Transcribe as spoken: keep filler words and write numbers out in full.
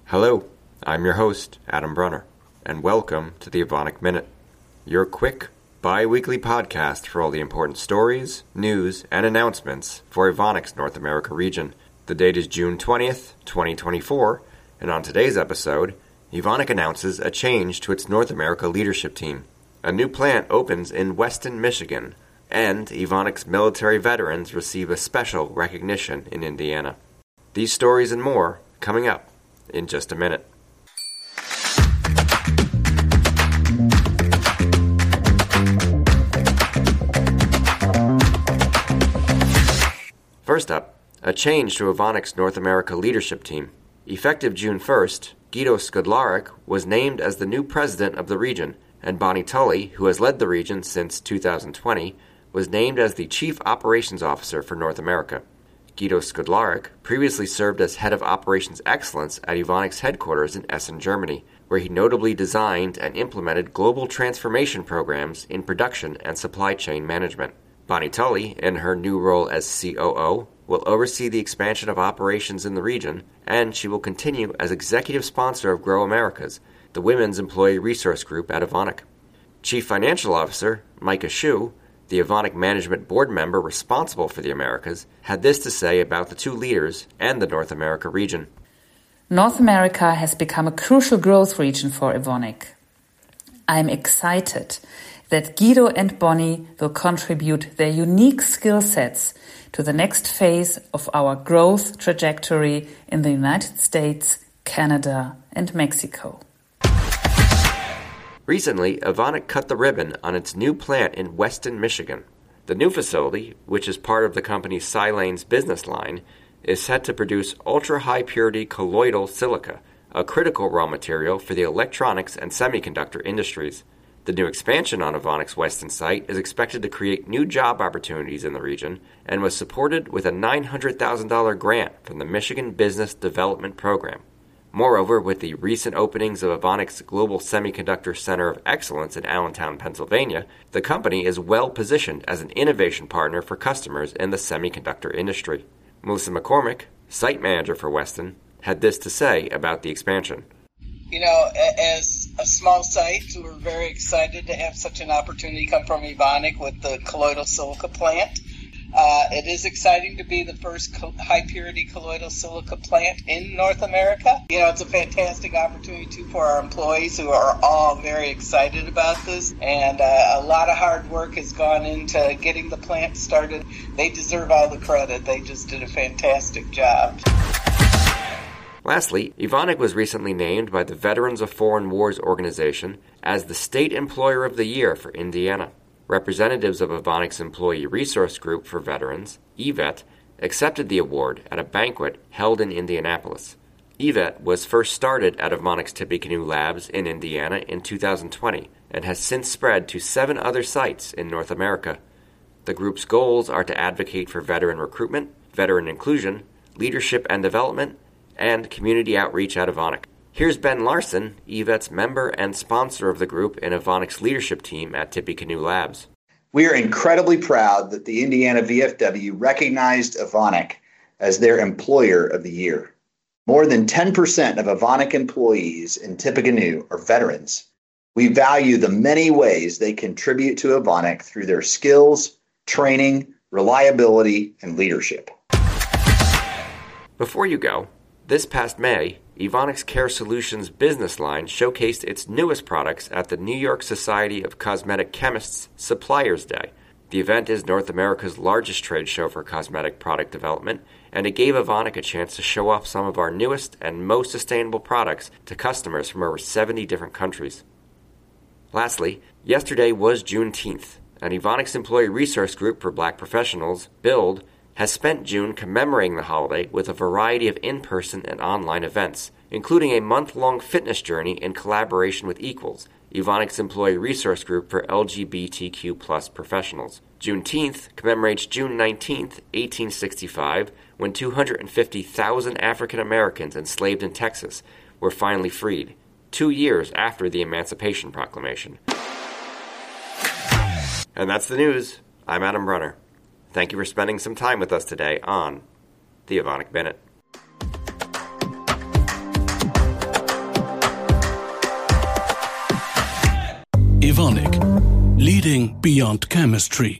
Hello, I'm your host, Adam Brunner, and welcome to the Evonik Minute, your quick, bi-weekly podcast for all the important stories, news, and announcements for Evonik's North America region. The date is June twentieth, twenty twenty-four, and on today's episode, Evonik announces a change to its North America leadership team. A new plant opens in Weston, Michigan, and Evonik's military veterans receive a special recognition in Indiana. These stories and more coming up in just a minute. First up, a change to Evonik's North America leadership team. Effective June first, Guido Skudlarek was named as the new president of the region, and Bonnie Tully, who has led the region since two thousand twenty, was named as the Chief Operations Officer for North America. Guido Skudlarek previously served as Head of Operations Excellence at Evonik's headquarters in Essen, Germany, where he notably designed and implemented global transformation programs in production and supply chain management. Bonnie Tully, in her new role as C O O, will oversee the expansion of operations in the region, and she will continue as executive sponsor of Grow Americas, the women's employee resource group at Evonik. Chief Financial Officer Micah Shu, the Evonik Management Board member responsible for the Americas, had this to say about the two leaders and the North America region. North America has become a crucial growth region for Evonik. I am excited that Guido and Bonnie will contribute their unique skill sets to the next phase of our growth trajectory in the United States, Canada, and Mexico. Recently, Evonik cut the ribbon on its new plant in Weston, Michigan. The new facility, which is part of the company's Silanes business line, is set to produce ultra-high-purity colloidal silica, a critical raw material for the electronics and semiconductor industries. The new expansion on Evonik's Weston site is expected to create new job opportunities in the region and was supported with a nine hundred thousand dollars grant from the Michigan Business Development Program. Moreover, with the recent openings of Evonik's Global Semiconductor Center of Excellence in Allentown, Pennsylvania, the company is well positioned as an innovation partner for customers in the semiconductor industry. Melissa McCormick, site manager for Weston, had this to say about the expansion. You know, as a small site, we're very excited to have such an opportunity come from Evonik with the colloidal silica plant. Uh, it is exciting to be the first co- high-purity colloidal silica plant in North America. You know, it's a fantastic opportunity, too, for our employees who are all very excited about this. And uh, a lot of hard work has gone into getting the plant started. They deserve all the credit. They just did a fantastic job. Lastly, Evonik was recently named by the Veterans of Foreign Wars organization as the State Employer of the Year for Indiana. Representatives of Evonik's Employee Resource Group for Veterans, E V E T, accepted the award at a banquet held in Indianapolis. E V E T was first started at Evonik's Tippecanoe Labs in Indiana in two thousand twenty and has since spread to seven other sites in North America. The group's goals are to advocate for veteran recruitment, veteran inclusion, leadership and development, and community outreach at Evonik. Here's Ben Larson, E V E T's member and sponsor of the group in Evonik's leadership team at Tippecanoe Labs. We are incredibly proud that the Indiana V F W recognized Evonik as their Employer of the Year. More than ten percent of Evonik employees in Tippecanoe are veterans. We value the many ways they contribute to Evonik through their skills, training, reliability, and leadership. Before you go, this past May, Evonik's Care Solutions business line showcased its newest products at the New York Society of Cosmetic Chemists Suppliers Day. The event is North America's largest trade show for cosmetic product development, and it gave Evonik a chance to show off some of our newest and most sustainable products to customers from over seventy different countries. Lastly, yesterday was Juneteenth, and Evonik's Employee Resource Group for Black Professionals, BUILD, has spent June commemorating the holiday with a variety of in-person and online events, including a month-long fitness journey in collaboration with Equals, Evonik's Employee Resource Group for L G B T Q plus professionals. Juneteenth commemorates June nineteenth, eighteen sixty-five, when two hundred fifty thousand African Americans enslaved in Texas were finally freed, two years after the Emancipation Proclamation. And that's the news. I'm Adam Brunner. Thank you for spending some time with us today on the Evonik Minute. Evonik, leading beyond chemistry.